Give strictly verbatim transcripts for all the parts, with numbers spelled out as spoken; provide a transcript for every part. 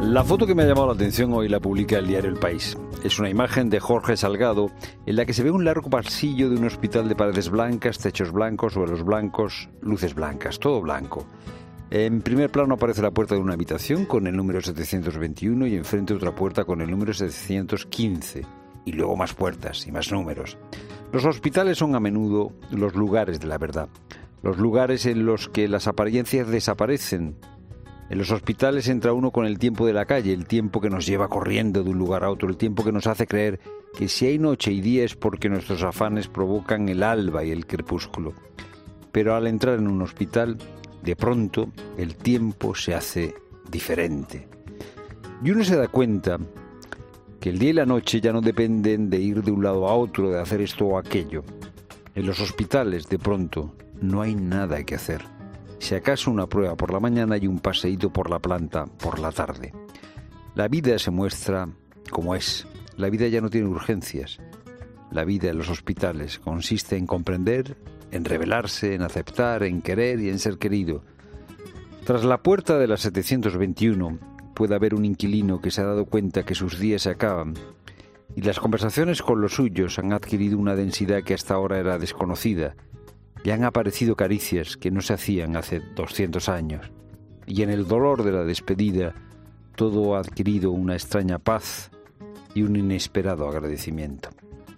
La foto que me ha llamado la atención hoy la publica el diario El País. Es una imagen de Jorge Salgado en la que se ve un largo pasillo de un hospital de paredes blancas, techos blancos, suelos blancos, luces blancas, todo blanco. En primer plano aparece la puerta de una habitación con el número setecientos veintiuno y enfrente otra puerta con el número setecientos quince. Y luego más puertas y más números. Los hospitales son a menudo los lugares de la verdad. Los lugares en los que las apariencias desaparecen. En los hospitales entra uno con el tiempo de la calle, el tiempo que nos lleva corriendo de un lugar a otro, el tiempo que nos hace creer que si hay noche y día es porque nuestros afanes provocan el alba y el crepúsculo. Pero al entrar en un hospital, de pronto el tiempo se hace diferente. Y uno se da cuenta que el día y la noche ya no dependen de ir de un lado a otro, de hacer esto o aquello. En los hospitales, de pronto, no hay nada que hacer. Si acaso una prueba por la mañana y un paseíto por la planta por la tarde. La vida se muestra como es. La vida ya no tiene urgencias. La vida en los hospitales consiste en comprender, en revelarse, en aceptar, en querer y en ser querido. Tras la puerta de la setecientos veintiuno puede haber un inquilino que se ha dado cuenta que sus días se acaban y las conversaciones con los suyos han adquirido una densidad que hasta ahora era desconocida. Y han aparecido caricias que no se hacían hace doscientos años. Y en el dolor de la despedida, todo ha adquirido una extraña paz y un inesperado agradecimiento.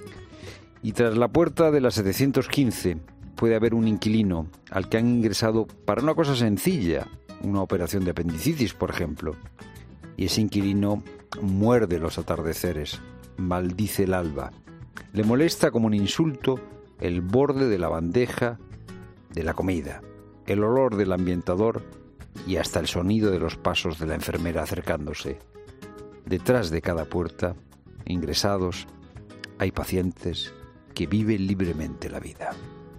Y tras la puerta de la setecientos quince puede haber un inquilino al que han ingresado para una cosa sencilla, una operación de apendicitis, por ejemplo. Y ese inquilino muerde los atardeceres, maldice el alba. Le molesta como un insulto el borde de la bandeja de la comida, el olor del ambientador y hasta el sonido de los pasos de la enfermera acercándose. Detrás de cada puerta, ingresados, hay pacientes que viven libremente la vida.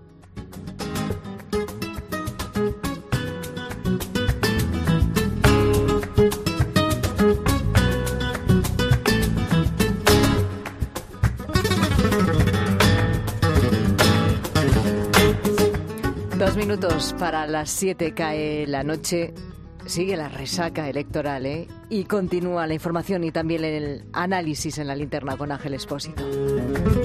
Dos minutos para las siete cae la noche. Sigue la resaca electoral, ¿eh? Y continúa la información y también el análisis en la linterna con Ángel Expósito.